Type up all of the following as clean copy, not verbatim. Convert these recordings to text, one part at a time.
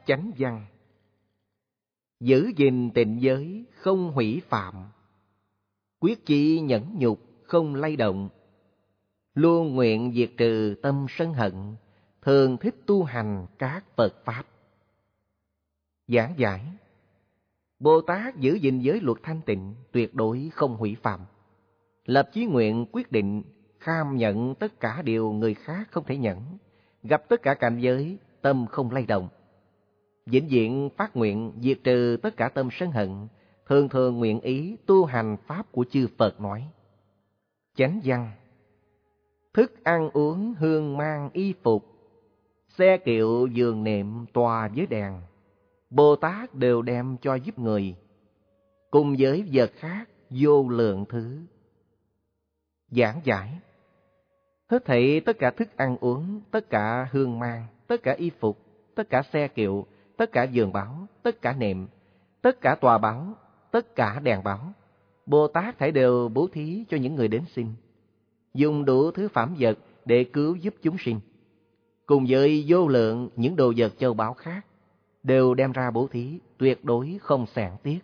chánh văn. Giữ gìn tịnh giới, không hủy phạm. Quyết chí nhẫn nhục, không lay động. Luôn nguyện diệt trừ tâm sân hận, thường thích tu hành các Phật Pháp. Giảng giải. Bồ Tát giữ gìn giới luật thanh tịnh, tuyệt đối không hủy phạm. Lập chí nguyện quyết định, kham nhận tất cả điều người khác không thể nhận. Gặp tất cả cảnh giới, tâm không lay động. Vĩnh viễn phát nguyện diệt trừ tất cả tâm sân hận, thường thường nguyện ý tu hành Pháp của chư Phật nói. Chánh văn. Thức ăn uống hương mang y phục, xe kiệu giường nệm tòa với đèn, Bồ Tát đều đem cho giúp người, cùng với vật khác vô lượng thứ. Giảng giải. Hết thảy tất cả thức ăn uống, tất cả hương mang, tất cả y phục, tất cả xe kiệu, tất cả giường báo, tất cả nệm, tất cả tòa báo, tất cả đèn báo, Bồ Tát thảy đều bố thí cho những người đến xin, dùng đủ thứ phạm vật để cứu giúp chúng sinh. Cùng với vô lượng những đồ vật châu báu khác, đều đem ra bố thí, tuyệt đối không xẻn tiếc.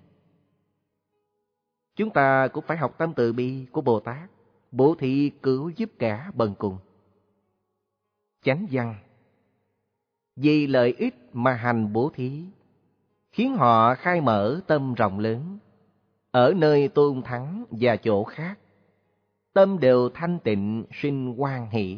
Chúng ta cũng phải học tâm từ bi của Bồ Tát, bố thí cứu giúp kẻ bần cùng. Chánh văn. Vì lợi ích mà hành bố thí, khiến họ khai mở tâm rộng lớn. Ở nơi tôn thắng và chỗ khác, tâm đều thanh tịnh sinh hoan hỷ.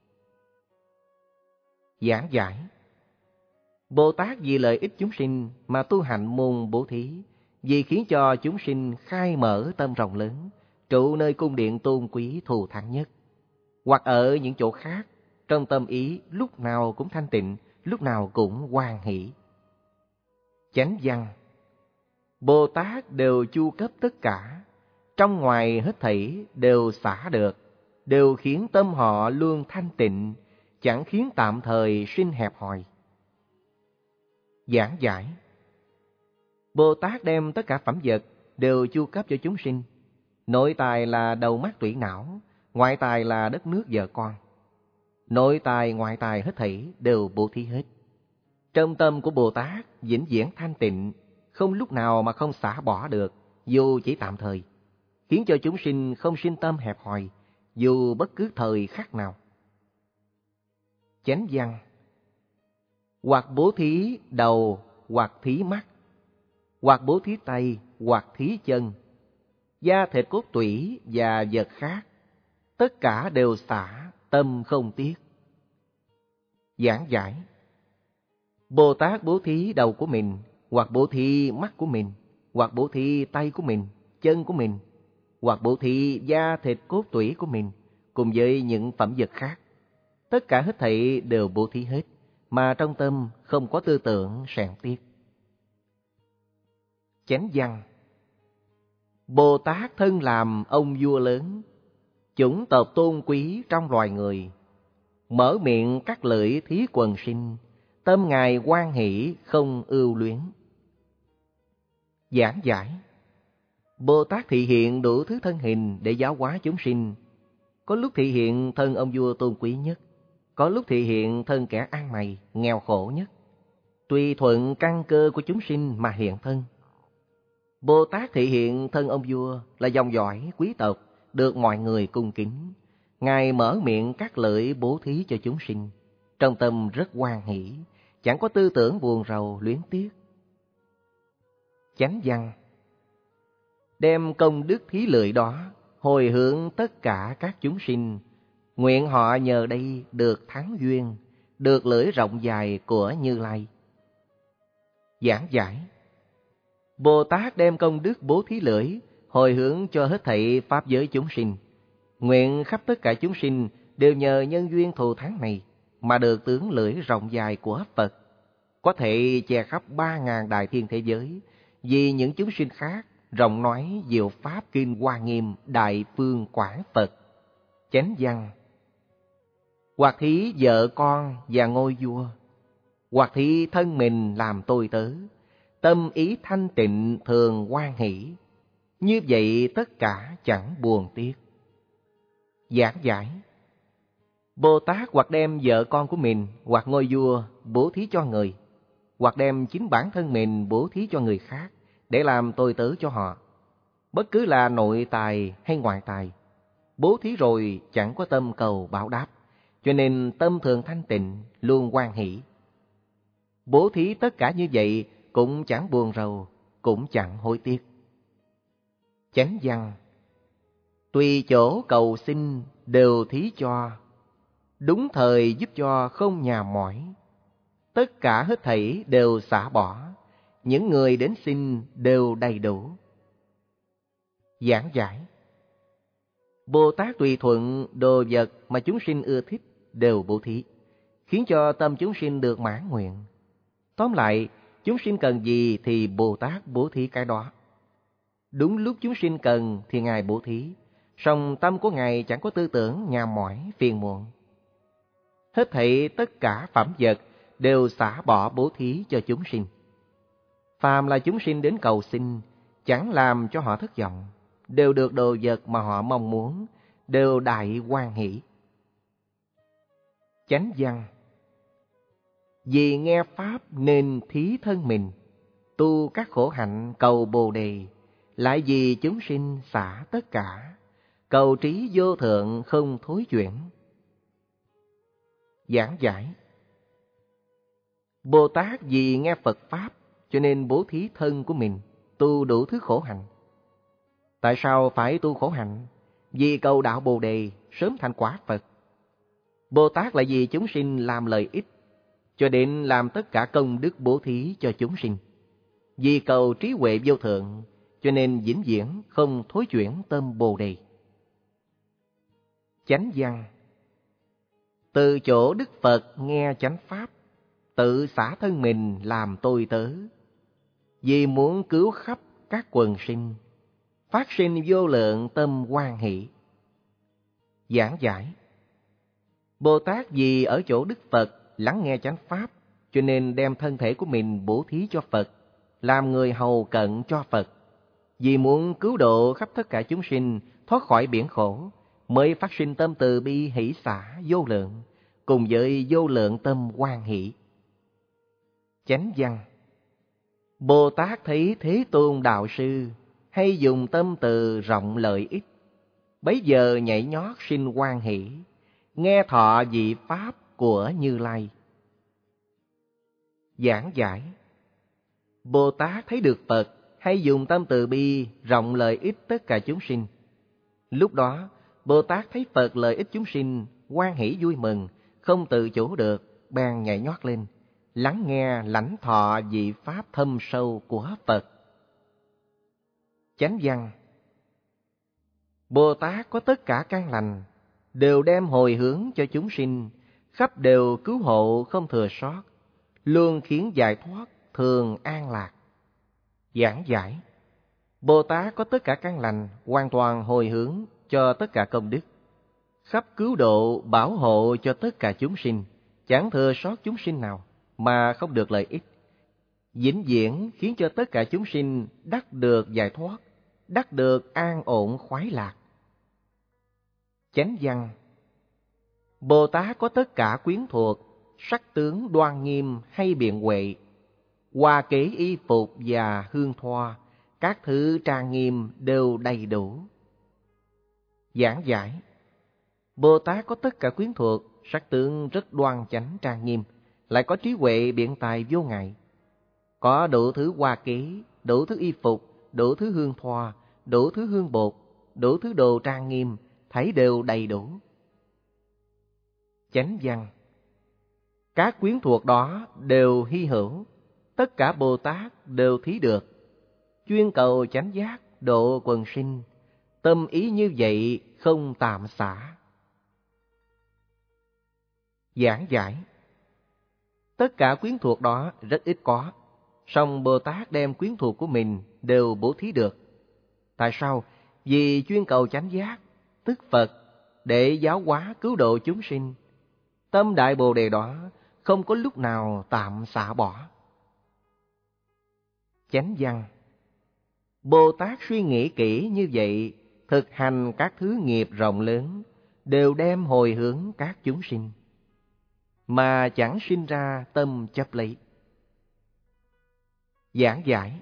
Giảng giải. Bồ Tát vì lợi ích chúng sinh mà tu hành môn bố thí, vì khiến cho chúng sinh khai mở tâm rộng lớn, trụ nơi cung điện tôn quý thù thắng nhất, hoặc ở những chỗ khác, trong tâm ý lúc nào cũng thanh tịnh, lúc nào cũng hoan hỷ. Chánh văn. Bồ Tát đều chu cấp tất cả, trong ngoài hết thảy đều xả được, đều khiến tâm họ luôn thanh tịnh, chẳng khiến tạm thời sinh hẹp hòi. Giảng giải. Bồ Tát đem tất cả phẩm vật đều chu cấp cho chúng sinh. Nội tài là đầu mắt tủy não, ngoại tài là đất nước vợ con. Nội tài ngoại tài hết thảy đều bố thí hết. Trong tâm của Bồ Tát vĩnh viễn thanh tịnh, không lúc nào mà không xả bỏ được, dù chỉ tạm thời, khiến cho chúng sinh không sinh tâm hẹp hòi, dù bất cứ thời khắc nào. Chánh văn. Hoặc bố thí đầu, hoặc thí mắt, hoặc bố thí tay, hoặc thí chân, da thịt cốt tủy và vật khác, tất cả đều xả, tâm không tiếc. Giảng giải. Bồ Tát bố thí đầu của mình, hoặc bố thí mắt của mình, hoặc bố thí tay của mình, chân của mình, hoặc bố thí da thịt cốt tủy của mình, cùng với những phẩm vật khác. Tất cả hết thảy đều bố thí hết, mà trong tâm không có tư tưởng sẻn tiếc. Chánh văn. Bồ Tát thân làm ông vua lớn, chủng tộc tôn quý trong loài người, mở miệng cắt lưỡi thí quần sinh, tâm Ngài hoan hỷ không ưu luyến. Giảng giải. Bồ Tát thị hiện đủ thứ thân hình để giáo hóa chúng sinh. Có lúc thị hiện thân ông vua tôn quý nhất, có lúc thị hiện thân kẻ ăn mày, nghèo khổ nhất. Tùy thuận căn cơ của chúng sinh mà hiện thân. Bồ Tát thị hiện thân ông vua là dòng dõi quý tộc, được mọi người cung kính. Ngài mở miệng cắt lưỡi bố thí cho chúng sinh, trong tâm rất hoan hỷ, chẳng có tư tưởng buồn rầu luyến tiếc. Chánh văn. Đem công đức thí lưỡi đó hồi hướng tất cả các chúng sinh, nguyện họ nhờ đây được thắng duyên, được lưỡi rộng dài của Như Lai. Giảng giải. Bồ Tát đem công đức bố thí lưỡi hồi hướng cho hết thảy pháp giới chúng sinh, nguyện khắp tất cả chúng sinh đều nhờ nhân duyên thù thắng này mà được tướng lưỡi rộng dài của Phật, có thể che khắp 3.000 đại thiên thế giới, vì những chúng sinh khác rộng nói diệu pháp kinh Hoa Nghiêm đại phương quảng Phật. Chánh văn. Hoặc thí vợ con và ngôi vua, hoặc thí thân mình làm tôi tớ, tâm ý thanh tịnh thường hoan hỷ, như vậy tất cả chẳng buồn tiếc. Giảng giải. Bồ Tát hoặc đem vợ con của mình hoặc ngôi vua bố thí cho người, hoặc đem chính bản thân mình bố thí cho người khác để làm tôi tớ cho họ. Bất cứ là nội tài hay ngoại tài, bố thí rồi chẳng có tâm cầu báo đáp, cho nên tâm thường thanh tịnh, luôn hoan hỷ. Bố thí tất cả như vậy cũng chẳng buồn rầu, cũng chẳng hối tiếc. Chánh văn: tùy chỗ cầu xin đều thí cho, đúng thời giúp cho không nhà mỏi. Tất cả hết thảy đều xả bỏ, những người đến xin đều đầy đủ. Giảng giải: Bồ Tát tùy thuận đồ vật mà chúng sinh ưa thích đều bố thí, khiến cho tâm chúng sinh được mãn nguyện. Tóm lại, chúng sinh cần gì thì Bồ Tát bố thí cái đó. Đúng lúc chúng sinh cần thì Ngài bố thí, song tâm của Ngài chẳng có tư tưởng nhà mỏi, phiền muộn. Hết thảy tất cả phẩm vật đều xả bỏ bố thí cho chúng sinh. Phàm là chúng sinh đến cầu xin, chẳng làm cho họ thất vọng, đều được đồ vật mà họ mong muốn, đều đại hoan hỷ. Chánh văn: vì nghe Pháp nên thí thân mình, tu các khổ hạnh cầu Bồ Đề, lại vì chúng sinh xả tất cả, cầu trí vô thượng không thối chuyển. Giảng giải: Bồ Tát vì nghe Phật Pháp cho nên bố thí thân của mình, tu đủ thứ khổ hạnh. Tại sao phải tu khổ hạnh? Vì cầu đạo Bồ Đề, sớm thành quả Phật. Bồ Tát là vì chúng sinh làm lợi ích, cho đến làm tất cả công đức bố thí cho chúng sinh. Vì cầu trí huệ vô thượng, cho nên vĩnh viễn không thối chuyển tâm Bồ Đề. Chánh văn: từ chỗ Đức Phật nghe chánh Pháp, tự xả thân mình làm tôi tớ, vì muốn cứu khắp các quần sinh, phát sinh vô lượng tâm hoan hỷ. Giảng giải: Bồ Tát vì ở chỗ Đức Phật lắng nghe chánh Pháp, cho nên đem thân thể của mình bố thí cho Phật, làm người hầu cận cho Phật. Vì muốn cứu độ khắp tất cả chúng sinh thoát khỏi biển khổ, mới phát sinh tâm từ bi hỷ xả vô lượng, cùng với vô lượng tâm hoan hỷ. Chánh văn: Bồ Tát thấy Thế Tôn Đạo Sư hay dùng tâm từ rộng lợi ích, bấy giờ nhảy nhót sinh hoan hỷ, nghe thọ vị Pháp của Như Lai. Giảng giải: Bồ Tát thấy được Phật hay dùng tâm từ bi rộng lợi ích tất cả chúng sinh. Lúc đó, Bồ Tát thấy Phật lợi ích chúng sinh, hoan hỷ vui mừng, không tự chủ được, bèn nhảy nhót lên, lắng nghe lãnh thọ vị Pháp thâm sâu của Phật. Chánh văn: Bồ Tát có tất cả căn lành, đều đem hồi hướng cho chúng sinh, khắp đều cứu hộ không thừa sót, luôn khiến giải thoát, thường an lạc. Giảng giải: Bồ Tát có tất cả căn lành, hoàn toàn hồi hướng cho tất cả công đức, khắp cứu độ, bảo hộ cho tất cả chúng sinh, chẳng thừa sót chúng sinh nào mà không được lợi ích, vĩnh viễn khiến cho tất cả chúng sinh đắc được giải thoát, đắc được an ổn khoái lạc. Chánh văn: Bồ Tát có tất cả quyến thuộc, sắc tướng đoan nghiêm hay biện huệ, hoa kế y phục và hương thoa, các thứ trang nghiêm đều đầy đủ. Giảng giải: Bồ Tát có tất cả quyến thuộc, sắc tướng rất đoan chánh trang nghiêm, lại có trí huệ biện tài vô ngại, có đủ thứ hoa kế, đủ thứ y phục, đủ thứ hương thoa, đủ thứ hương bột, đủ thứ đồ trang nghiêm, thấy đều đầy đủ. Chánh văn: Các quyến thuộc đó đều hy hữu, tất cả Bồ Tát đều thí được, chuyên cầu chánh giác độ quần sinh, tâm ý như vậy không tạm xả. Giảng giải: Tất cả quyến thuộc đó rất ít có, song Bồ Tát đem quyến thuộc của mình đều bố thí được. Tại sao? Vì chuyên cầu chánh giác, tức Phật, để giáo hóa cứu độ chúng sinh. Tâm Đại Bồ Đề đó không có lúc nào tạm xả bỏ. Chánh văn: Bồ Tát suy nghĩ kỹ như vậy, thực hành các thứ nghiệp rộng lớn, đều đem hồi hướng các chúng sinh, mà chẳng sinh ra tâm chấp lấy. Giảng giải.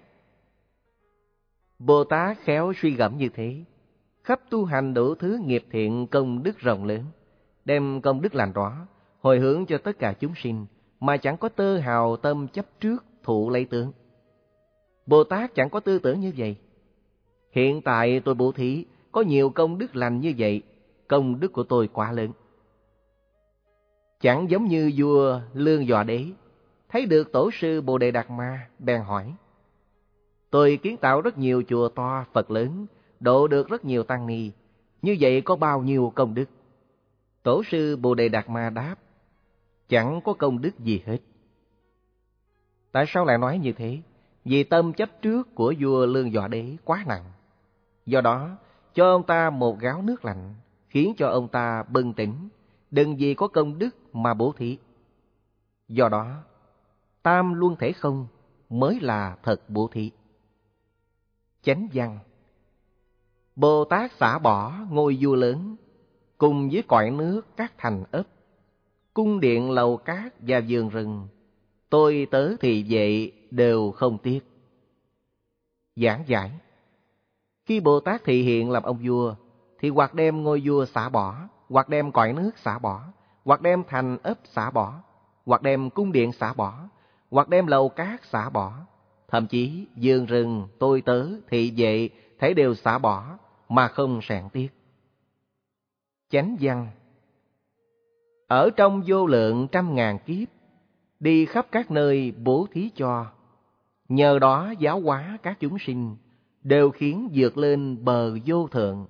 Bồ Tát khéo suy gẫm như thế, khắp tu hành đủ thứ nghiệp thiện công đức rộng lớn, đem công đức lành rõ, hồi hướng cho tất cả chúng sinh, mà chẳng có tơ hào tâm chấp trước thụ lấy tướng. Bồ Tát chẳng có tư tưởng như vậy. Hiện tại tôi bố thí, có nhiều công đức lành như vậy, công đức của tôi quá lớn. Chẳng giống như vua Lương Dọa Đế, thấy được tổ sư Bồ Đề Đạt Ma, bèn hỏi: tôi kiến tạo rất nhiều chùa to, Phật lớn, độ được rất nhiều tăng ni, như vậy có bao nhiêu công đức? Tổ sư Bồ Đề Đạt Ma đáp: chẳng có công đức gì hết. Tại sao lại nói như thế? Vì tâm chấp trước của vua Lương Dọa Đế quá nặng. Do đó, cho ông ta một gáo nước lạnh, khiến cho ông ta bừng tỉnh, đừng vì có công đức mà bố thí. Do đó, tam luân thể không mới là thật bố thí. Chánh văn. Bồ Tát xả bỏ ngôi vua lớn, cùng với cõi nước các thành ấp, cung điện lầu cát và vườn rừng, tôi tớ thì vệ đều không tiếc. Giảng giải. Khi Bồ Tát thị hiện làm ông vua, thì hoặc đem ngôi vua xả bỏ, hoặc đem cõi nước xả bỏ, hoặc đem thành ấp xả bỏ, hoặc đem cung điện xả bỏ, hoặc đem lầu cát xả bỏ, thậm chí vườn rừng, tôi tớ, thị vệ thấy đều xả bỏ mà không sạn tiếc. Chánh văn. Ở trong vô lượng trăm ngàn kiếp, đi khắp các nơi bố thí cho, nhờ đó giáo hóa các chúng sinh, đều khiến vượt lên bờ vô thượng.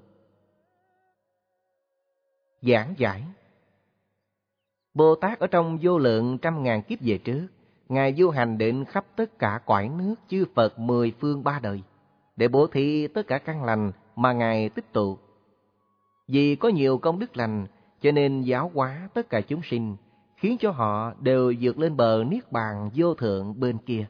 Giảng giải. Bồ Tát ở trong vô lượng trăm ngàn kiếp về trước, Ngài du hành đến khắp tất cả cõi nước chư Phật mười phương ba đời, để bố thí tất cả căn lành mà Ngài tích tụ. Vì có nhiều công đức lành, cho nên giáo hóa tất cả chúng sinh, khiến cho họ đều vượt lên bờ niết bàn vô thượng bên kia.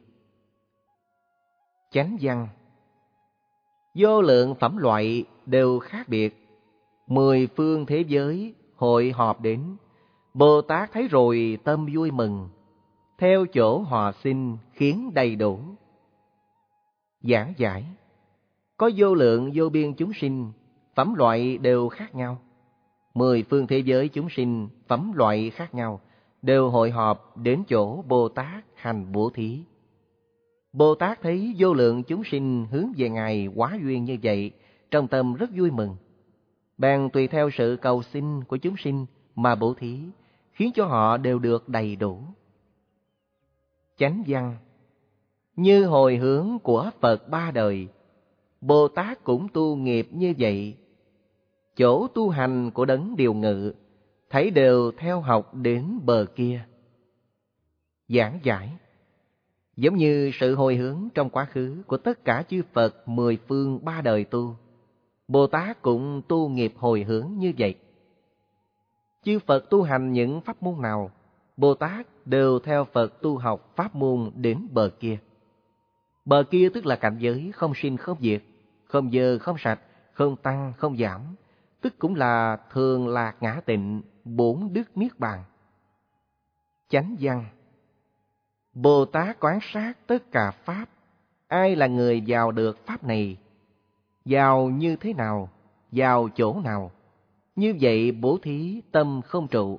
Chánh văn. Vô lượng phẩm loại đều khác biệt, mười phương thế giới hội họp đến, Bồ Tát thấy rồi tâm vui mừng, theo chỗ họ sinh khiến đầy đủ. Giảng giải. Có vô lượng vô biên chúng sinh, phẩm loại đều khác nhau. Mười phương thế giới chúng sinh, phẩm loại khác nhau, đều hội họp đến chỗ Bồ Tát hành bố thí. Bồ Tát thấy vô lượng chúng sinh hướng về Ngài quá duyên như vậy, trong tâm rất vui mừng. Bèn tùy theo sự cầu xin của chúng sinh mà bố thí, khiến cho họ đều được đầy đủ. Chánh văn. Như hồi hướng của Phật ba đời, Bồ Tát cũng tu nghiệp như vậy. Chỗ tu hành của Đấng Điều Ngự, thấy đều theo học đến bờ kia. Giảng giải. Giống như sự hồi hướng trong quá khứ của tất cả chư Phật mười phương ba đời tu, Bồ Tát cũng tu nghiệp hồi hướng như vậy. Chư Phật tu hành những pháp môn nào, Bồ Tát đều theo Phật tu học pháp môn đến bờ kia. Bờ kia tức là cảnh giới không sinh không diệt, không dơ không sạch, không tăng không giảm, tức cũng là thường lạc ngã tịnh, bổn đức niết bàn. Chánh văn. Bồ Tát quán sát tất cả pháp, ai là người vào được pháp này, vào như thế nào, vào chỗ nào, như vậy bố thí tâm không trụ.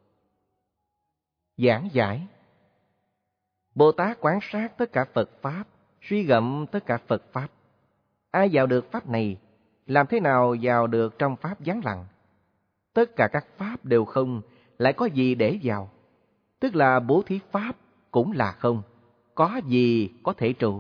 Giảng giải. Bồ Tát quán sát tất cả Phật pháp, suy gẫm tất cả Phật pháp. Ai vào được pháp này, làm thế nào vào được trong pháp vắng lặng? Tất cả các pháp đều không, lại có gì để vào? Tức là bố thí pháp cũng là không, có gì có thể trụ?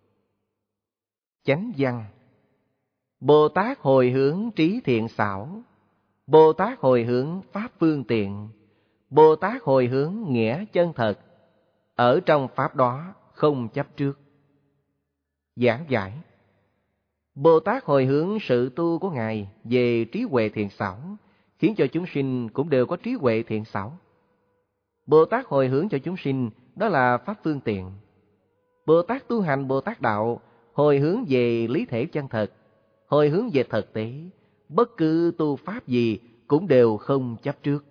Chánh văn. Bồ Tát hồi hướng trí thiện xảo, Bồ Tát hồi hướng pháp phương tiện, Bồ Tát hồi hướng nghĩa chân thật, ở trong pháp đó không chấp trước. Giảng giải. Bồ Tát hồi hướng sự tu của Ngài về trí huệ thiện xảo, khiến cho chúng sinh cũng đều có trí huệ thiện xảo. Bồ Tát hồi hướng cho chúng sinh, đó là pháp phương tiện. Bồ Tát tu hành Bồ Tát đạo, hồi hướng về lý thể chân thật, hồi hướng về thực tế, bất cứ tu pháp gì cũng đều không chấp trước.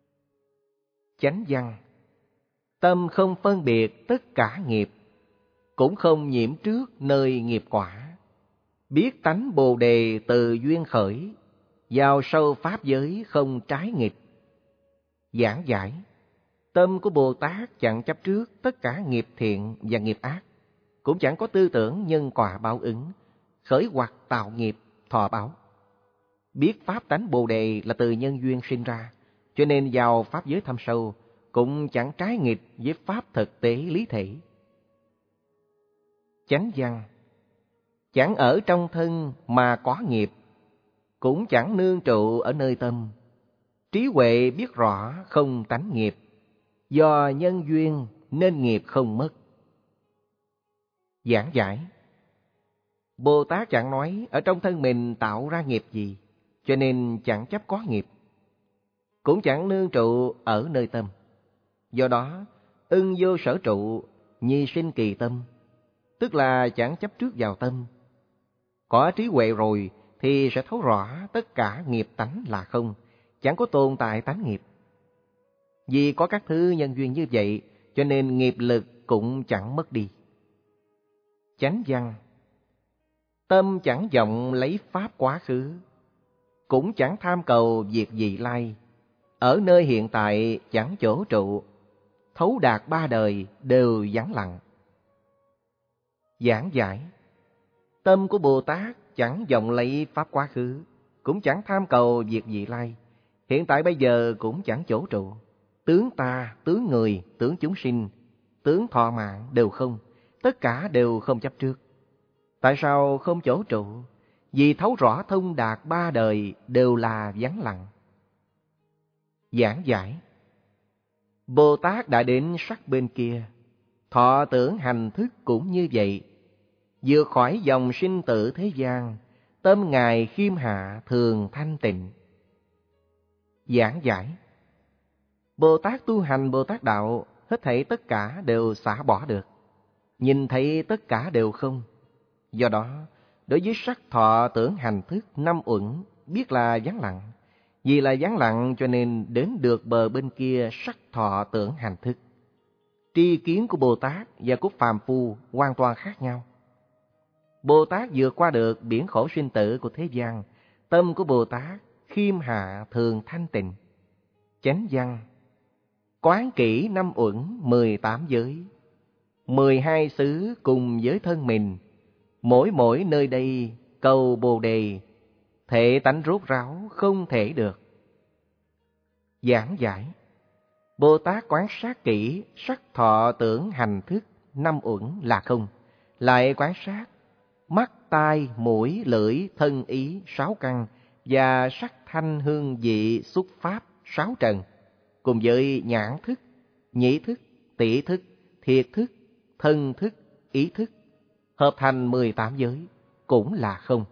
Chánh văn. Tâm không phân biệt tất cả nghiệp, cũng không nhiễm trước nơi nghiệp quả. Biết tánh Bồ Đề từ duyên khởi, vào sâu pháp giới không trái nghịch. Giảng giải, tâm của Bồ Tát chẳng chấp trước tất cả nghiệp thiện và nghiệp ác, cũng chẳng có tư tưởng nhân quả báo ứng, khởi hoặc tạo nghiệp, thọ báo. Biết pháp tánh Bồ Đề là từ nhân duyên sinh ra, cho nên vào pháp giới thâm sâu, cũng chẳng trái nghịch với pháp thực tế lý thể. Chánh văn, chẳng ở trong thân mà có nghiệp, cũng chẳng nương trụ ở nơi tâm. Trí huệ biết rõ không tánh nghiệp, do nhân duyên nên nghiệp không mất. Giảng giải, Bồ Tát chẳng nói ở trong thân mình tạo ra nghiệp gì, cho nên chẳng chấp có nghiệp, cũng chẳng nương trụ ở nơi tâm. Do đó, ưng vô sở trụ, nhi sinh kỳ tâm, tức là chẳng chấp trước vào tâm. Có trí huệ rồi thì sẽ thấu rõ tất cả nghiệp tánh là không, chẳng có tồn tại tánh nghiệp. Vì có các thứ nhân duyên như vậy, cho nên nghiệp lực cũng chẳng mất đi. Chánh văn, tâm chẳng vọng lấy pháp quá khứ, cũng chẳng tham cầu việc vị lai, ở nơi hiện tại chẳng chỗ trụ, thấu đạt ba đời đều vắng lặng. Giảng giải, tâm của Bồ Tát chẳng vọng lấy pháp quá khứ, cũng chẳng tham cầu việc vị lai, hiện tại bây giờ cũng chẳng chỗ trụ. Tướng ta, tướng người, tướng chúng sinh, tướng thọ mạng đều không, tất cả đều không chấp trước. Tại sao không chỗ trụ? Vì thấu rõ thông đạt ba đời đều là vắng lặng. Giảng giải, Bồ Tát đã đến sắc bên kia, thọ tưởng hành thức cũng như vậy. Vượt khỏi dòng sinh tử thế gian, tâm Ngài khiêm hạ thường thanh tịnh. Giảng giải, Bồ Tát tu hành Bồ Tát đạo, hết thảy tất cả đều xả bỏ được, nhìn thấy tất cả đều không. Do đó, đối với sắc thọ tưởng hành thức năm uẩn, biết là vắng lặng. Vì là vắng lặng cho nên đến được bờ bên kia sắc thọ tưởng hành thức. Tri kiến của Bồ Tát và của phàm phu hoàn toàn khác nhau. Bồ Tát vượt qua được biển khổ sinh tử của thế gian, tâm của Bồ Tát khiêm hạ thường thanh tịnh. Chánh văn, quán kỹ năm uẩn 18 giới, 12 xứ cùng với thân mình, mỗi nơi đây cầu Bồ Đề, thể tánh rốt ráo không thể được. Giảng giải, Bồ Tát quán sát kỹ sắc thọ tưởng hành thức năm uẩn là không, lại quán sát mắt, tai, mũi, lưỡi, thân ý 6 căn và sắc thanh hương vị xúc pháp 6 trần, cùng với nhãn thức, nhĩ thức, tỷ thức, thiệt thức, thân thức, ý thức, hợp thành 18 giới, cũng là không.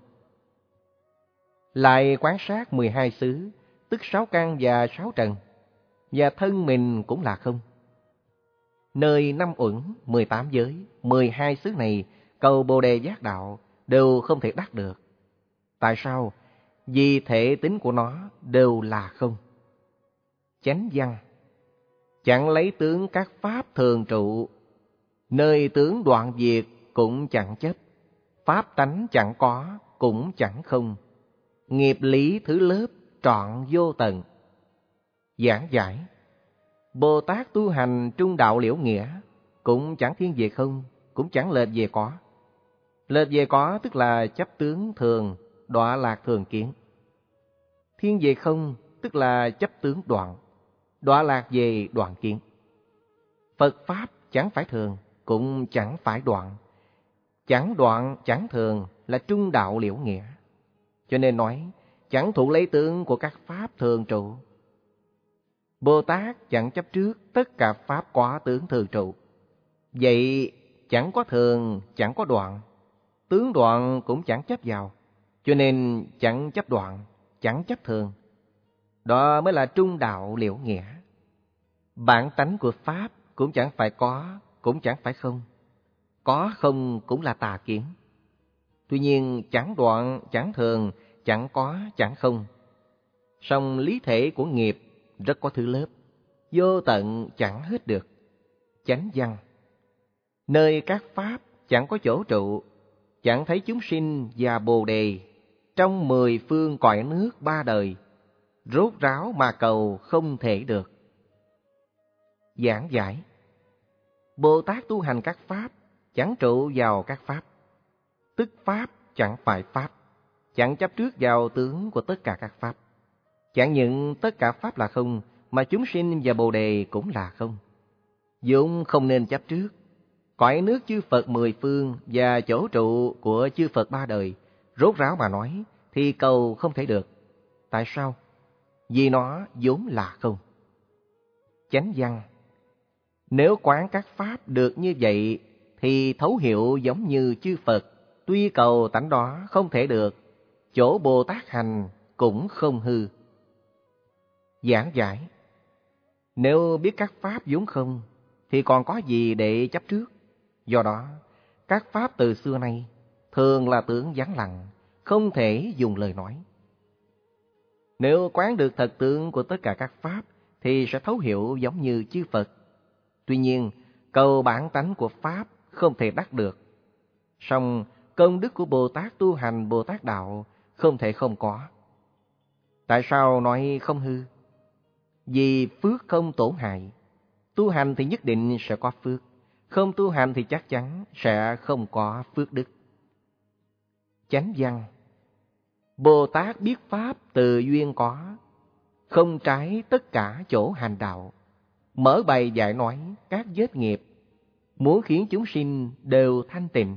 Lại quán sát 12 xứ, tức 6 căn và 6 trần, và thân mình cũng là không. Nơi năm uẩn, 18 giới, 12 xứ này, cầu Bồ Đề giác đạo, đều không thể đắc được. Tại sao? Vì thể tính của nó đều là không. Chánh văn, chẳng lấy tướng các pháp thường trụ, nơi tướng đoạn diệt cũng chẳng chấp, pháp tánh chẳng có cũng chẳng không, nghiệp lý thứ lớp trọn vô tận. Giảng giải, Bồ Tát tu hành trung đạo liễu nghĩa, cũng chẳng thiên về không, cũng chẳng lệch về có. Lệch về có tức là chấp tướng thường, đọa lạc thường kiến. Thiên về không tức là chấp tướng đoạn, đọa lạc về đoạn kiến. Phật Pháp chẳng phải thường, cũng chẳng phải đoạn. Chẳng đoạn, chẳng thường là trung đạo liễu nghĩa. Cho nên nói, chẳng thụ lấy tướng của các Pháp thường trụ. Bồ Tát chẳng chấp trước tất cả Pháp có tướng thường trụ. Vậy chẳng có thường, chẳng có đoạn. Tướng đoạn cũng chẳng chấp vào. Cho nên chẳng chấp đoạn, chẳng chấp thường. Đó mới là trung đạo liễu nghĩa. Bản tánh của Pháp cũng chẳng phải có, cũng chẳng phải không. Có không cũng là tà kiến. Tuy nhiên chẳng đoạn, chẳng thường, chẳng có, chẳng không. Song lý thể của nghiệp rất có thứ lớp, vô tận chẳng hết được. Chánh văn, nơi các Pháp chẳng có chỗ trụ, chẳng thấy chúng sinh và Bồ Đề trong 10 phương cõi nước ba đời, rốt ráo mà cầu không thể được. Giảng giải: Bồ Tát tu hành các pháp, chẳng trụ vào các pháp, tức pháp chẳng phải pháp, chẳng chấp trước vào tướng của tất cả các pháp. Chẳng những tất cả pháp là không, mà chúng sinh và Bồ Đề cũng là không. Vốn không nên chấp trước. Cõi nước chư Phật 10 phương và chỗ trụ của chư Phật ba đời, rốt ráo mà nói, thì cầu không thể được. Tại sao? Vì nó vốn là không. Chánh văn: Nếu quán các pháp được như vậy, thì thấu hiểu giống như chư Phật, tuy cầu tánh đó không thể được, chỗ Bồ Tát hành cũng không hư. Giảng giải: Nếu biết các pháp vốn không, thì còn có gì để chấp trước? Do đó, các pháp từ xưa nay thường là tưởng vắng lặng, không thể dùng lời nói. Nếu quán được thật tướng của tất cả các pháp, thì sẽ thấu hiểu giống như chư Phật. Tuy nhiên, cầu bản tánh của pháp không thể đắc được. Song công đức của Bồ Tát tu hành Bồ Tát đạo không thể không có. Tại sao nói không hư? Vì phước không tổn hại. Tu hành thì nhất định sẽ có phước, không tu hành thì chắc chắn sẽ không có phước đức. Chánh văn: Bồ Tát biết pháp từ duyên có, không trái tất cả chỗ hành đạo, mở bày dạy nói các vết nghiệp, muốn khiến chúng sinh đều thanh tịnh.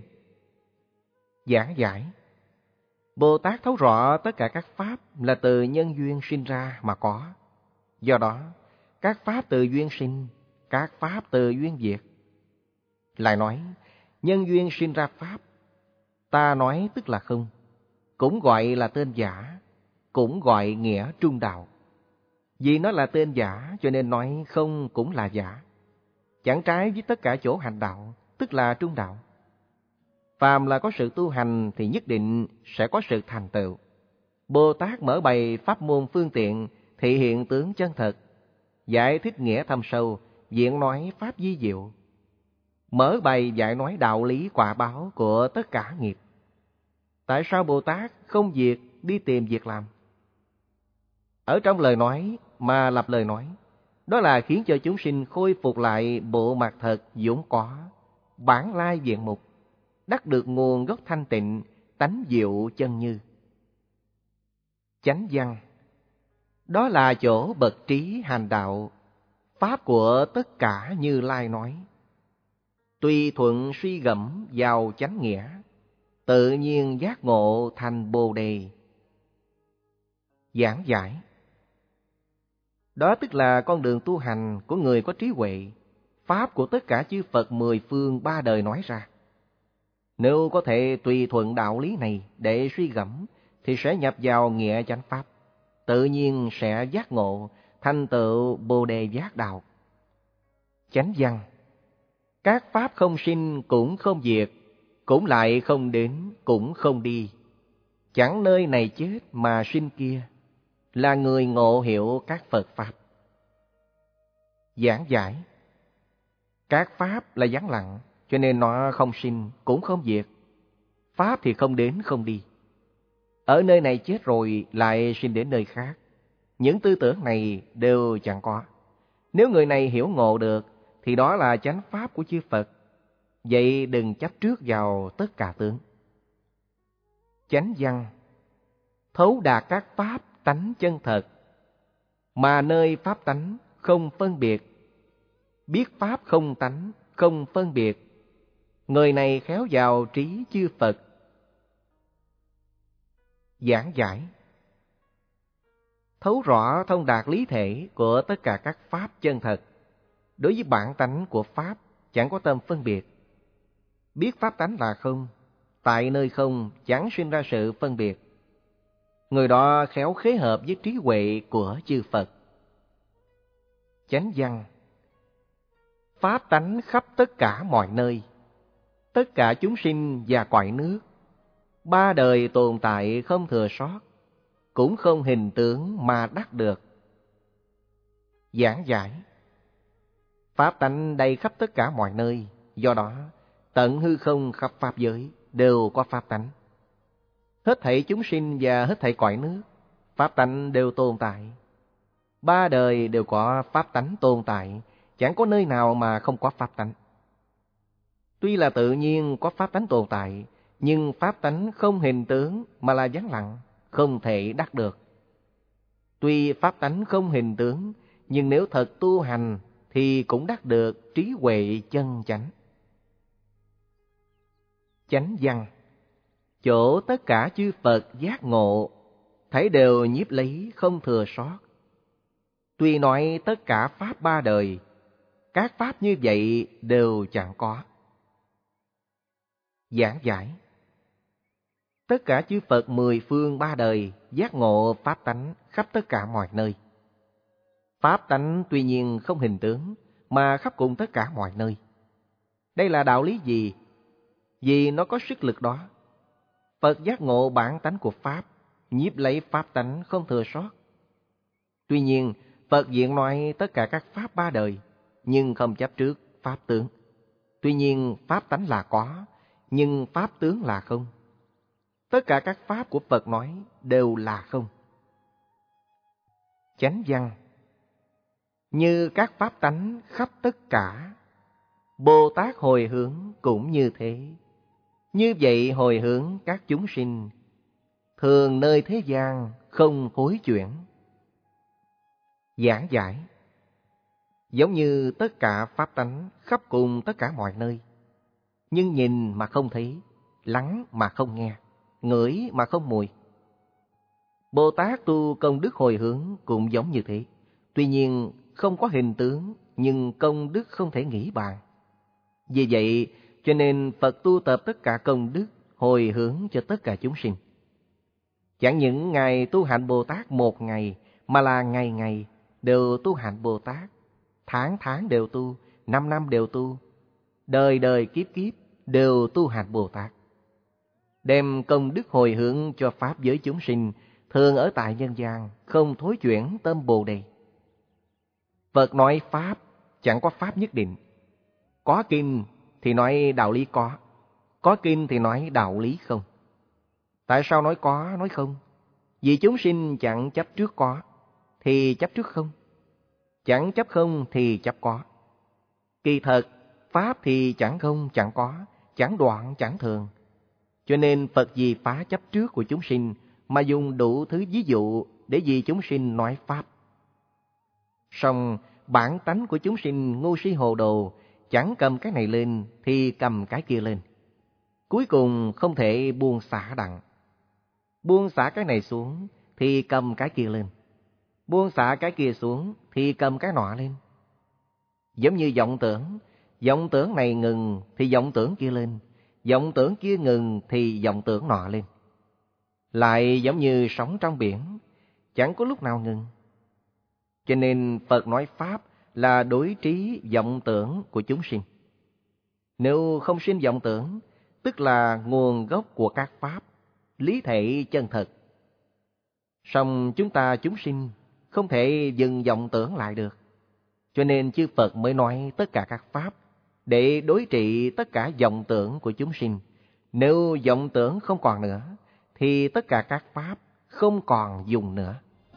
Giảng giải: Bồ Tát thấu rõ tất cả các pháp là từ nhân duyên sinh ra mà có. Do đó, các pháp từ duyên sinh, các pháp từ duyên diệt. Lại nói, nhân duyên sinh ra pháp, ta nói tức là không, cũng gọi là tên giả, cũng gọi nghĩa trung đạo. Vì nó là tên giả cho nên nói không cũng là giả. Chẳng trái với tất cả chỗ hành đạo, tức là trung đạo. Phàm là có sự tu hành thì nhất định sẽ có sự thành tựu. Bồ Tát mở bày pháp môn phương tiện, thị hiện tướng chân thật, giải thích nghĩa thâm sâu, diễn nói pháp vi diệu, mở bày giải nói đạo lý quả báo của tất cả nghiệp. Tại sao Bồ Tát không việc đi tìm việc làm? Ở trong lời nói mà lập lời nói, đó là khiến cho chúng sinh khôi phục lại bộ mặt thật vốn có, bản lai diện mục, đắc được nguồn gốc thanh tịnh, tánh diệu chân như. Chánh văn: Đó là chỗ bậc trí hành đạo, pháp của tất cả Như Lai nói. Tùy thuận suy gẫm vào chánh nghĩa, tự nhiên giác ngộ thành Bồ Đề. Giảng giải: Đó tức là con đường tu hành của người có trí huệ, pháp của tất cả chư Phật 10 phương ba đời nói ra. Nếu có thể tùy thuận đạo lý này để suy gẫm, thì sẽ nhập vào nghĩa chánh pháp, tự nhiên sẽ giác ngộ, thành tựu Bồ Đề giác đạo. Chánh văn: Các pháp không sinh cũng không diệt, cũng lại không đến cũng không đi. Chẳng nơi này chết mà sinh kia, là người ngộ hiểu các Phật pháp. Giảng giải: Các pháp là vắng lặng, cho nên nó không sinh cũng không diệt. Pháp thì không đến không đi. Ở nơi này chết rồi lại sinh đến nơi khác. Những tư tưởng này đều chẳng có. Nếu người này hiểu ngộ được, thì đó là chánh pháp của chư Phật. Vậy đừng chấp trước vào tất cả tướng. Chánh văn: Thấu đạt các pháp tánh chân thật, mà nơi pháp tánh không phân biệt. Biết pháp không tánh, không phân biệt, người này khéo vào trí chư Phật. Giảng giải: Thấu rõ thông đạt lý thể của tất cả các pháp chân thật, đối với bản tánh của pháp chẳng có tâm phân biệt. Biết pháp tánh là không, tại nơi không chẳng sinh ra sự phân biệt. Người đó khéo khế hợp với trí huệ của chư Phật. Chánh văn: Pháp tánh khắp tất cả mọi nơi, tất cả chúng sinh và cõi nước, ba đời tồn tại không thừa sót, cũng không hình tướng mà đắc được. Giảng giải: Pháp tánh đầy khắp tất cả mọi nơi, do đó Tận hư không khắp pháp giới đều có pháp tánh. Hết thảy chúng sinh và hết thảy cõi nước, pháp tánh đều tồn tại. Ba đời đều có pháp tánh tồn tại, chẳng có nơi nào mà không có pháp tánh. Tuy là tự nhiên có pháp tánh tồn tại, nhưng pháp tánh không hình tướng mà là vắng lặng, không thể đắc được. Tuy pháp tánh không hình tướng, nhưng nếu thật tu hành thì cũng đắc được trí huệ chân chánh. Chánh văn, chỗ tất cả chư Phật giác ngộ, thấy đều nhiếp lấy không thừa sót. Tuy nói tất cả pháp ba đời, các pháp như vậy đều chẳng có. Giảng giải, tất cả chư Phật mười phương ba đời giác ngộ pháp tánh khắp tất cả mọi nơi. Pháp tánh tuy nhiên không hình tướng, mà khắp cùng tất cả mọi nơi. Đây là đạo lý gì? Vì nó có sức lực đó. Phật giác ngộ bản tánh của Pháp, nhiếp lấy Pháp tánh không thừa sót. Tuy nhiên, Phật diện nói tất cả các Pháp ba đời, nhưng không chấp trước Pháp tướng. Tuy nhiên, Pháp tánh là có, nhưng Pháp tướng là không. Tất cả các Pháp của Phật nói đều là không. Chánh văn, như các Pháp tánh khắp tất cả, Bồ Tát hồi hướng cũng như thế. Như vậy hồi hướng các chúng sinh, thường nơi thế gian không hối chuyển. Giảng giải, giống như tất cả pháp tánh khắp cùng tất cả mọi nơi, nhưng nhìn mà không thấy, lắng mà không nghe, ngửi mà không mùi. Bồ Tát tu công đức hồi hướng cũng giống như thế. Tuy nhiên không có hình tướng, nhưng công đức không thể nghĩ bàn. Vì vậy cho nên Phật tu tập tất cả công đức hồi hướng cho tất cả chúng sinh. Chẳng những ngày tu hạnh Bồ Tát một ngày, mà là ngày ngày đều tu hạnh Bồ Tát, tháng tháng đều tu, năm năm đều tu, đời đời kiếp kiếp đều tu hạnh Bồ Tát. Đem công đức hồi hướng cho pháp giới chúng sinh, thường ở tại nhân gian, không thối chuyển tâm Bồ Đề. Phật nói pháp, chẳng có pháp nhất định. Có kinh thì nói đạo lý có kinh thì nói đạo lý không. Tại sao nói có, nói không? Vì chúng sinh chẳng chấp trước có, thì chấp trước không. Chẳng chấp không thì chấp có. Kỳ thật, pháp thì chẳng không, chẳng có, chẳng đoạn, chẳng thường. Cho nên Phật vì phá chấp trước của chúng sinh, mà dùng đủ thứ ví dụ để vì chúng sinh nói pháp. Song bản tánh của chúng sinh ngu si hồ đồ, chẳng cầm cái này lên thì cầm cái kia lên. Cuối cùng không thể buông xả đặng. Buông xả cái này xuống thì cầm cái kia lên. Buông xả cái kia xuống thì cầm cái nọ lên. Giống như vọng tưởng này ngừng thì vọng tưởng kia lên. Vọng tưởng kia ngừng thì vọng tưởng nọ lên. Lại giống như sóng trong biển, chẳng có lúc nào ngừng. Cho nên Phật nói pháp là đối trí vọng tưởng của chúng sinh. Nếu không sinh vọng tưởng, tức là nguồn gốc của các pháp, lý thể chân thật. Song chúng ta chúng sinh không thể dừng vọng tưởng lại được. Cho nên chư Phật mới nói tất cả các pháp để đối trị tất cả vọng tưởng của chúng sinh. Nếu vọng tưởng không còn nữa, thì tất cả các pháp không còn dùng nữa.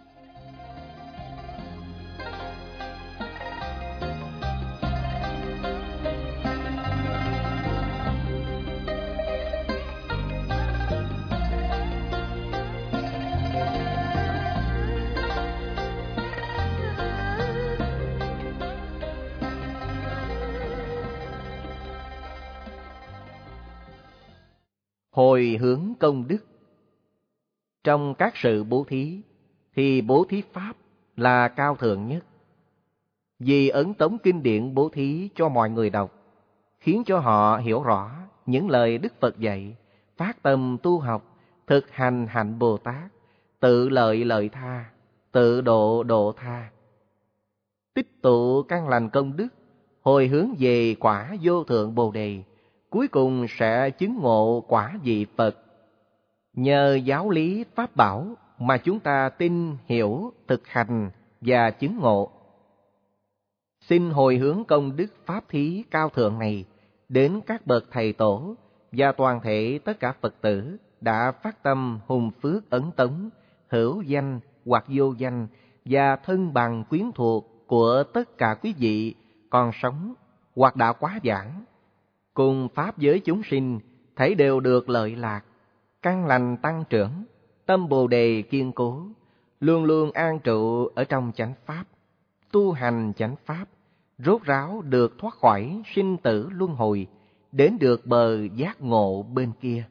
Hồi hướng công đức. Trong các sự bố thí, thì bố thí pháp là cao thượng nhất. Vì ấn tống kinh điển bố thí cho mọi người đọc, khiến cho họ hiểu rõ những lời Đức Phật dạy, phát tâm tu học, thực hành hạnh Bồ Tát, tự lợi lợi tha, tự độ độ tha. Tích tụ căn lành công đức, hồi hướng về quả vô thượng Bồ Đề, cuối cùng sẽ chứng ngộ quả vị Phật. Nhờ giáo lý pháp bảo mà chúng ta tin, hiểu, thực hành và chứng ngộ. Xin hồi hướng công đức pháp thí cao thượng này đến các bậc thầy tổ và toàn thể tất cả Phật tử đã phát tâm hùng phước ấn tống, hữu danh hoặc vô danh và thân bằng quyến thuộc của tất cả quý vị còn sống hoặc đã quá vãng, cùng pháp giới chúng sinh thấy đều được lợi lạc, căn lành tăng trưởng, tâm Bồ đề kiên cố, luôn luôn an trụ ở trong chánh pháp, tu hành chánh pháp, rốt ráo được thoát khỏi sinh tử luân hồi, đến được bờ giác ngộ bên kia.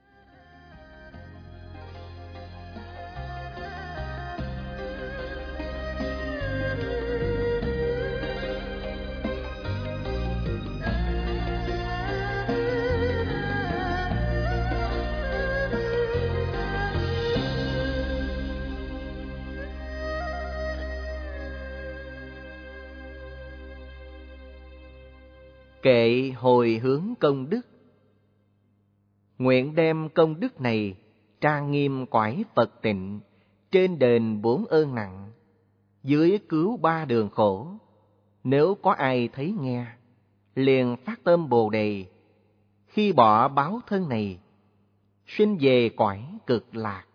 Kệ hồi hướng công đức. Nguyện đem công đức này trang nghiêm cõi Phật tịnh, trên đền 4 ơn nặng, dưới cứu 3 đường khổ. Nếu có ai thấy nghe, liền phát tâm Bồ đề, khi bỏ báo thân này, sinh về cõi cực lạc.